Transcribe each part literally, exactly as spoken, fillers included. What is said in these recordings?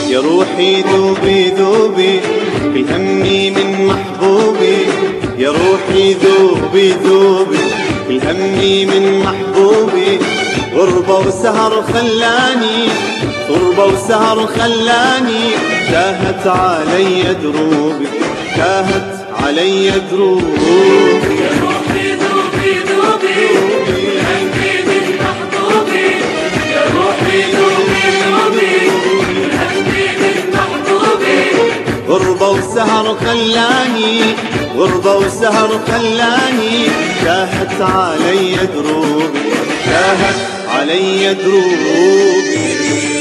يا روحي ذوبي ذوبي كل همي من محبوبي، يا روحي ذوبي ذوبي كل همي من محبوبي. غربة وسهر خلاني، غربة وسهر خلاني، تاهت علي دروبي، تاهت علي دروبي. يا روحي ذوبي ذوبي كل همي من محبوبي، يا روحي ذوبي ذوبي كل همي من محبوبي. غربة وسهر خلاني، غربة وسهر خلاني، تاهت علي دروبي، تاهت علي دروبي.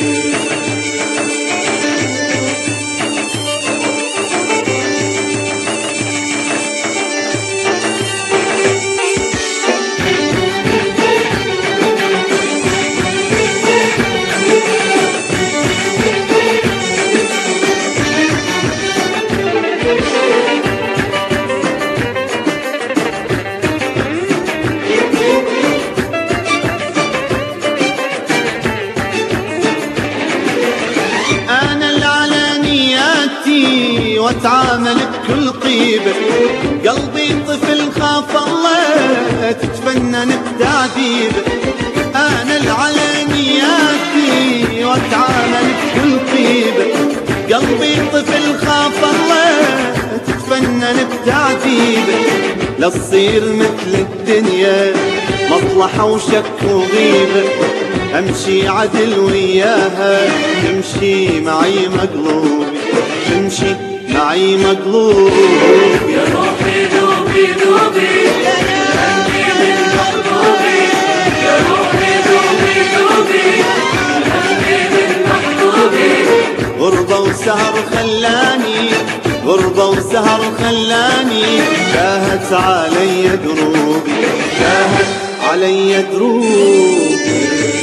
واتعامل بكل طيبة، قلبي طفل خاف الله تتفنن بتعذيبه. انا العلانياتي واتعامل بكل طيبة، قلبي طفل خاف الله تتفنن بتعذيبه. لا تصير مثل الدنيا مصلحة وشك وغيبة، امشي عدل وياها تمشي معي مقلوبي، تمشي معي مقلوب. يا روحي ذوبي ذوبي همي من محبوبي، يا روحي ذوبي ذوبي همي من محبوبي. غربة وسهر خلاني، غربة وسهر خلاني، تاهت علي دروبي، تاهت علي دروبي.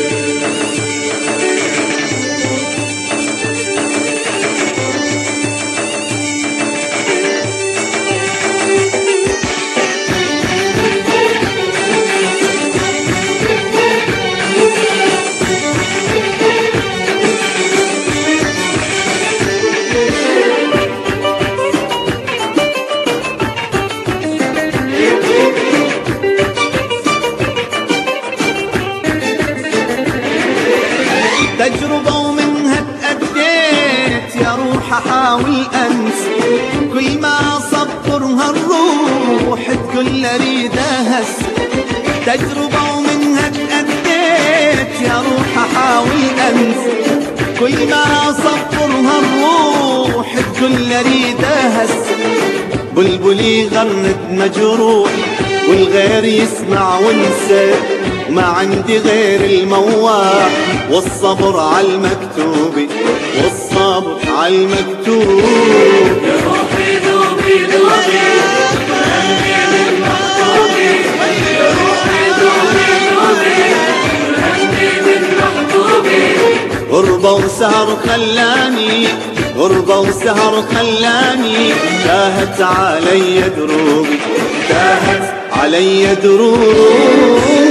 تجربة ومنها تأديت يا روح أحاول أنسى، كل ما أصبرها الروح تقول أريد أهس. تجربة ومنها تأديت يا روح أحاول أنسى، كل ما أصبرها الروح تقول أريد أهس. بلبلي غرد مجروح والغير يسمع ونسى، ما عندي غير المواح والصبر على المكتوب، والصبر على المكتوب. يا روحي ذوبي ذوبي همي من محبوبي، يا روحي ذوبي ذوبي همي من محبوبي. غربة وسهر خلاني، غربة وسهر خلاني، تاهت علي دروبي، تاهت علي دروبي.